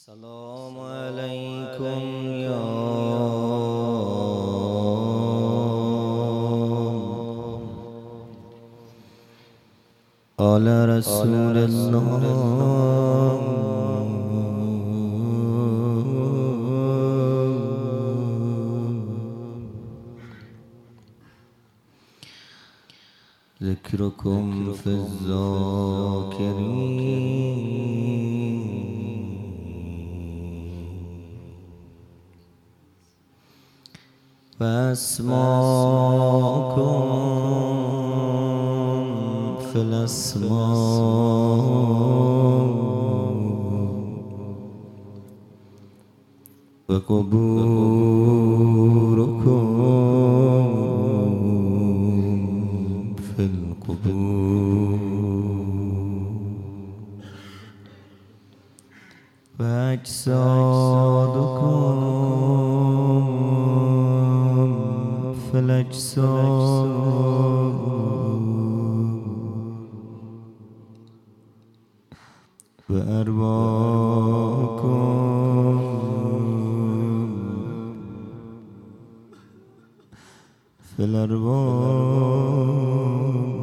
السلام عليكم يا آل رسول الله ذكركم في الذاكرين واسماكم في الاسماء وقبوركم في القبور وأجسادكم في الأجساد وأرواحكم في الأرواح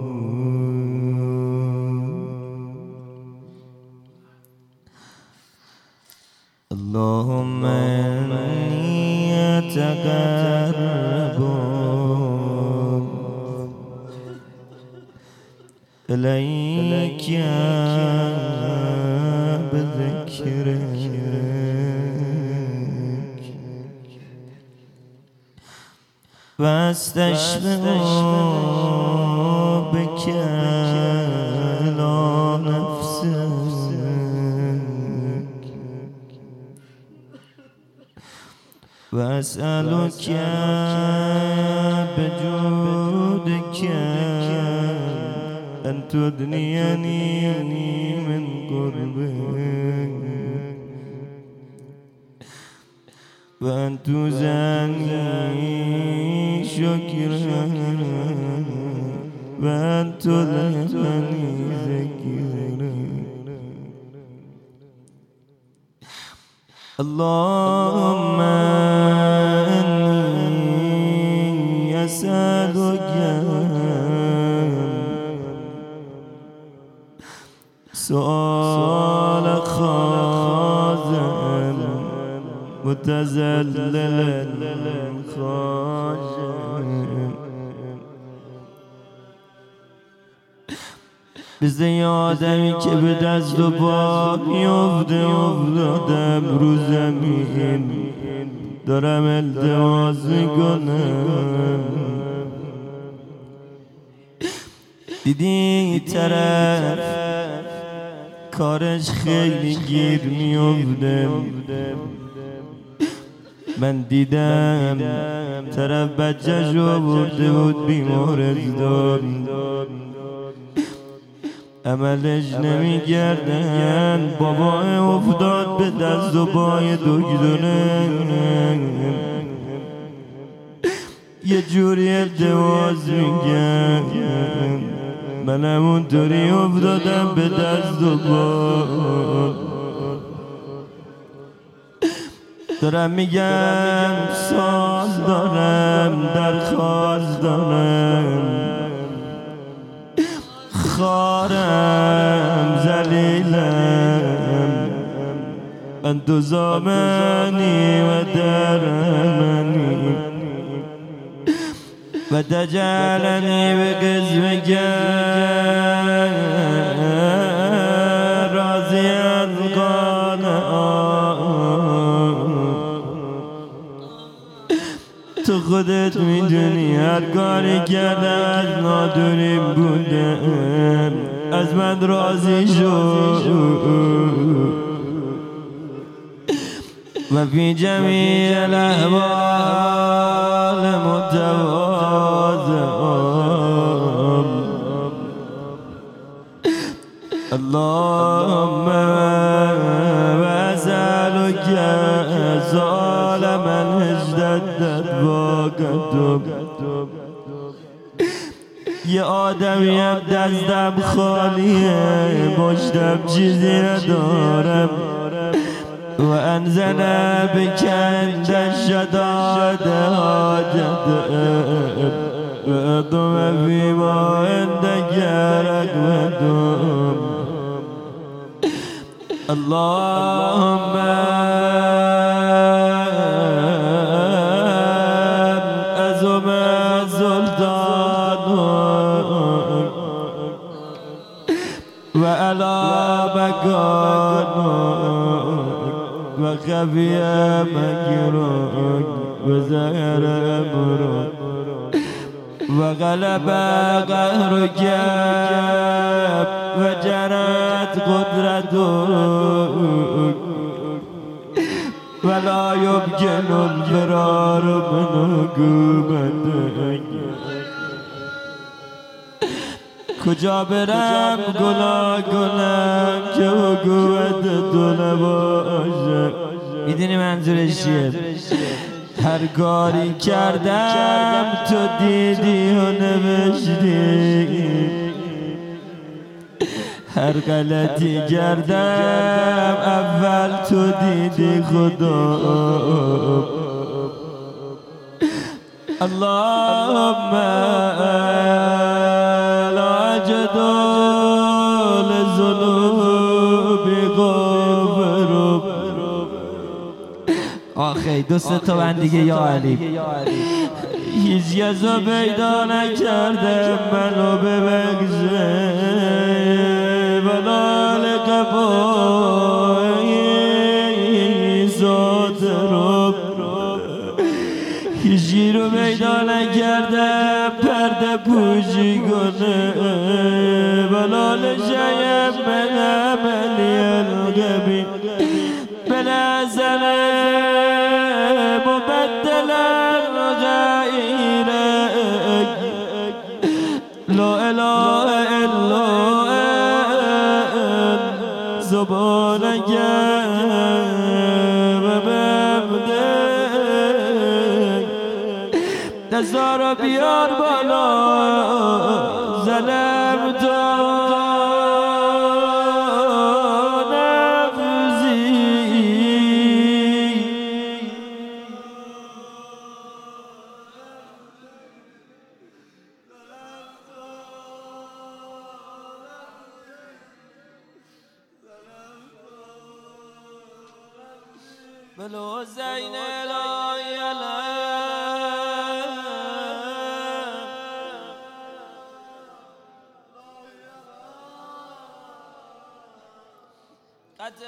اللهم إني أتقرب إليك بذكرك واستشفع بك إلى نفسك وأسألك بجودك أن تدنيني من قربك وأن تزاني شكرا وأن تذهبني ذكرا اللهم إني أسألك سؤال خاضع متذلل خاشع مثل یه آدمی که به دست و پا میفته افتادم رو زمین دارم التماس میکنم دیدی طرف کارش خیلی گیر میفته من دیدم طرف بچه‌ش آورده بود بیمارستان عملش نمیگردن بابا افتاد به دست و پای دکتره یه جوری التماس میگن منم اونطوری افتادم به دست و پا دارم میگم سال دارم درخواست دارم خارم ذلیلم انت زامنی و درمنی و تجعلنی به قسمك راضیا قانعا تو خودت میدونی هر کاری کردم از نادونی بودم از من راضی شو و فی جمیع الاحوال متواضعم اللهم واسألك سؤال من اشتدت فاقته یه آدمیم دستم خالیه پشتم چیزی ندارم وأنزل بك عند الشدائد حاجته وأطم فيما عندك رغبته اللهم أزم السلطان وعلى مكانك وخفي مكرك وزهر أمرك وغلب قهرك وجرت قدرتك ولا يمكن الفرار من حکومتك کجا برم گلا گلم که حکومت تو نباشه میدونی منظورش چیه؟ هر کاری کردم تو دیدی و نوشتی هر غلطی کردم اول تو دیدی خدا اللهم لا أجد للذنوب غافر آخی دوست تو من دیگه یا علی هیچ یزو پیدا نکردم منو ببخشه ولا لقبایی ساترم هیچی رو پیدا نکردم پرده پوشی کنه ولا لشیم من عملی القبی بنزل مبدلا غیرک لا اله الا انت سبحانک و بحمدک دستارو بیار بالا ظلمت بالحسین لا يلام قد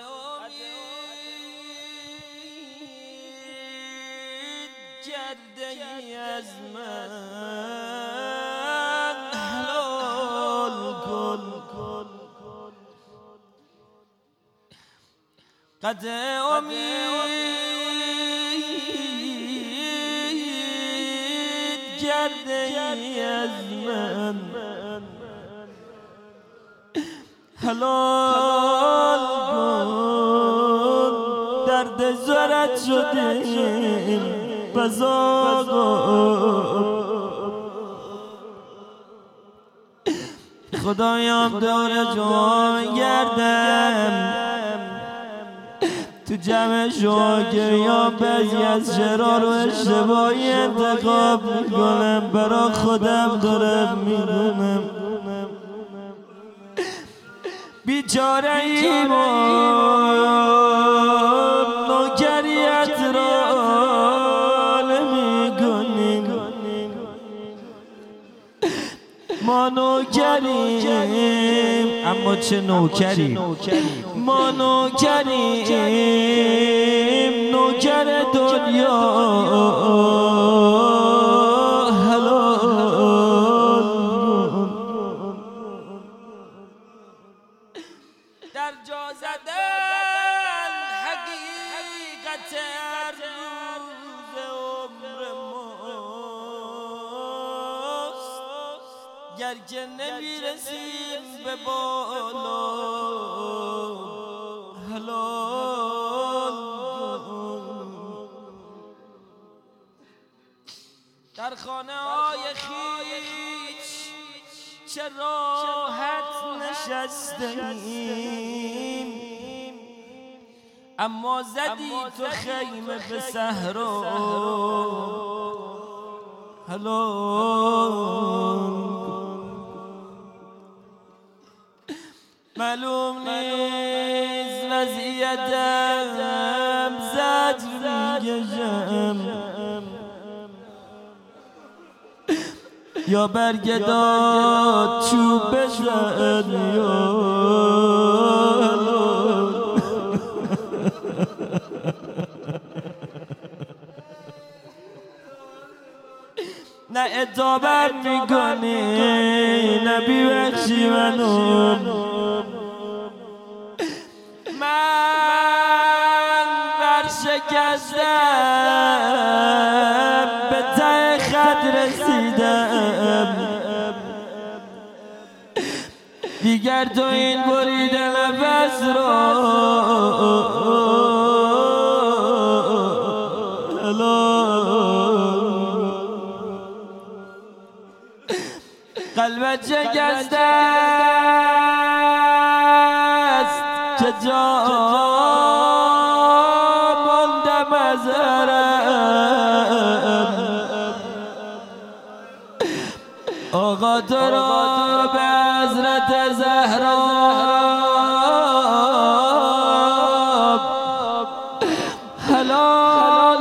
امید کرده از من حلال کن قد امید کرده از من حلال کن درد زرت شدیم بزاقم خدایم دور جوان گردم تو جمع شاگریان بعضی از شرار و اشتباهی انتخاب میکنم برا خودم دارم میدونم بیچاره ایمان نوکریت را نمیکنیم ما نوکریم اما چه نوکریم ما نوکریم نوکر دنیا حلال در جا زدن حقیقت هر روز عمر ماست گر که نمیرسیم به بالا حلال در خانه های خویش چه راحت نشستیم اما زدی تو خیمه به صحرا معلوم نیست وضعیتم زجر میکشم یا برگداد چوب بزن یا نه اتابت میکنی نه بیبخشی منو من برشکستم به ته خط رسیدم دیگر تو این بریده نفس را قلبت شکسته است که جا ماندم از حرم آقا تو را به حضرت زهرا حلال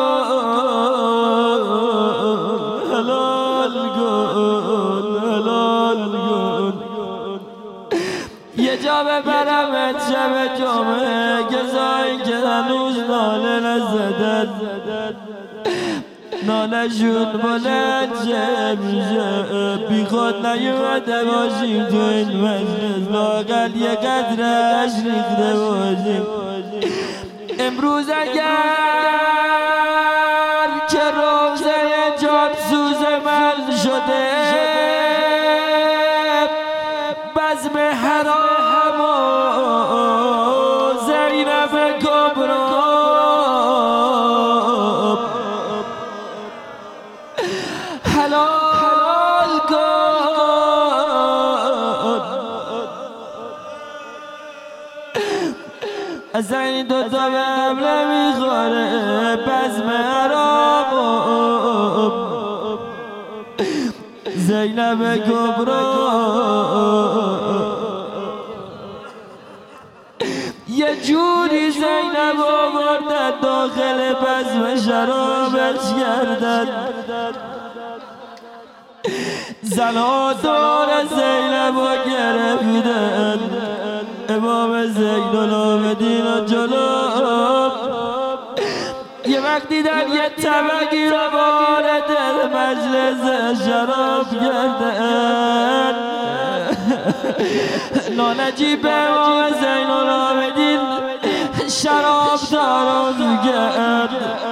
یه جا ببرمت شب جمعه کسایی که هنوز ناله نزدن ناله شون بلند میشه بی خود نیومده باشیم تو این مجلس لااقل یه قدرش ریخته باشیم امروز اگر که روزه جان سوز من شده بزم حرام و زینب کبرا حلال کن از این دوتا به هم نمیخوره بزم حرام و زینب کبرا یه جوری زینب آوردن داخل بزم شرابش کردن زنها دور زینب رو گرفتن امام زین العابدین و جلو یه وقت دیدن یه طبقی رو وارد مجلس شراب کردن نانجیب امام زین العابدین شراب دارم کرد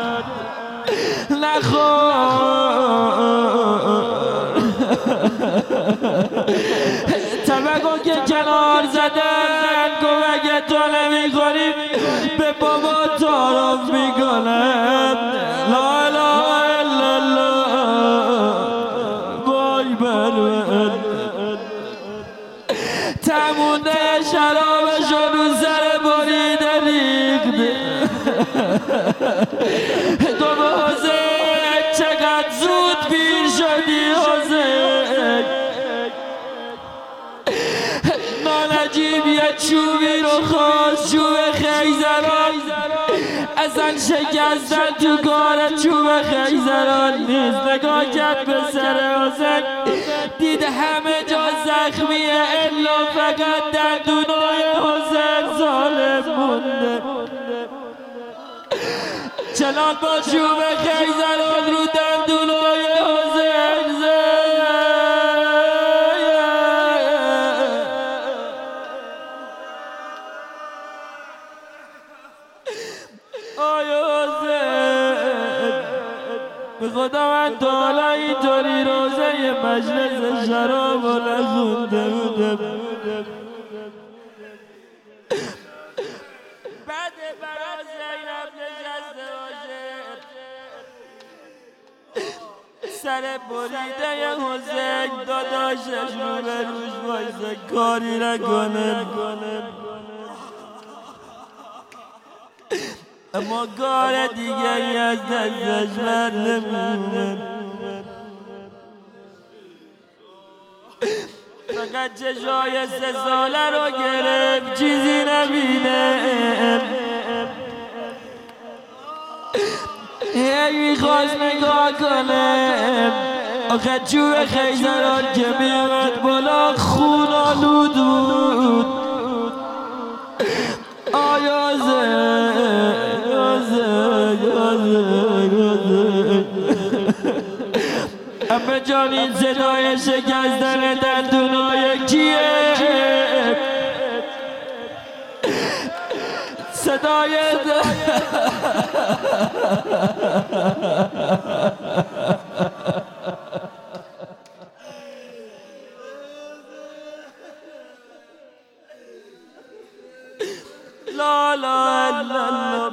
طبقو که کنار زدن گفت اگه تو نمیخوری به بابا تعارف میکنم لا اله الا الله وای بر من تمونه شرابشو رو سر بریده ریخته تو به حسین چقدر زود پیر شدی حسین نانجیب یه چوبی رو خواست چوب خیزران اصلا شکستن تو کار چوب خیزران نیست نگاه کرد به سر حسین دید همه جا زخمیه الا فقط دندونای حسین سالم مونده چنان با چوب خیزران رو دندونای حسین به خدا من تا حالا اینطوری روزه مجلس شراب رو نخونده بودم بعد برا زینب نشسته باشه سر بریده حسین داداشش رو به روش وایسه کاری نکنه اما کار دیگری از دستش بر نمیومد. فقط چشای 3 ساله رو گرفت، چیزی نبینه. میخواست نگاه کنه، آخه چوب خیزران که میومد بالا خون آلود بود. آیازه امه جان این صدای شکستن دندونای کیه؟ صدای لا لا لا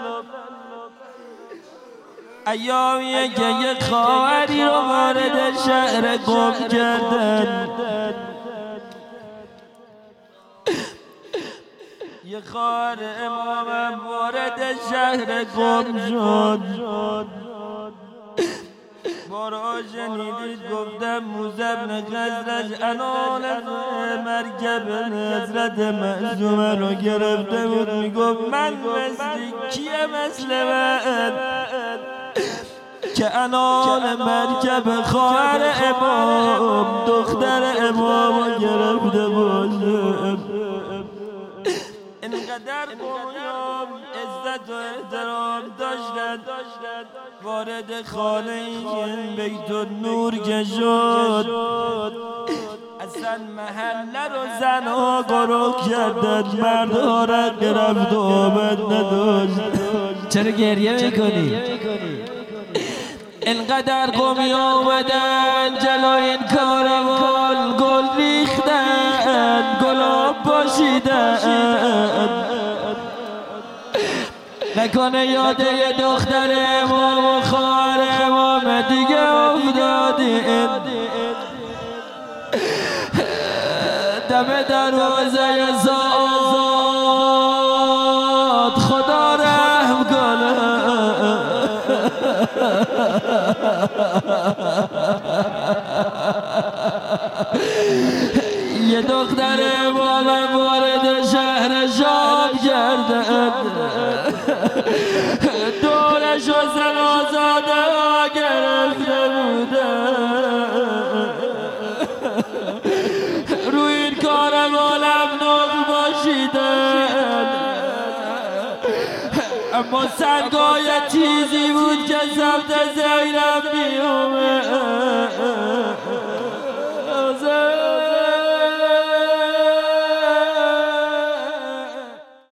ایامیه که یه خواهری رو وارد شهر گم کردن. یه خواهر امامم وارد شهر گم شد. بارا شنیدید گفتم موسی بن خزرج انان مرکب حضرت معصومه رو گرفته بود، میگفت من مثلی کیه مثل من که انان مرکب خواهر امام دختر امام رو گرفته باشه. اینقدر قومیام عزت و احترام داشتن، وارد خانه این بیت النور که شد اصلا محله رو زنها گروه کردن، مردها را گرفت و آمد نداشت. چرا گریه میکنی؟ اینقدر قومی آمدن جلوی این کاروان، گل ریختن، گلاب پاشیدن. نکنه یاد یه دختر امام و خواهر امام دیگه افتادین. دم دروازه زاد خدا رحم کنه. یه دختر امام وارد شهر شام کردن، دورش و زن آزاده ها گرفته بودن. روی این کاروان نقل باشیدن، اما سنگای چیزی بود که سمت زینب میومد.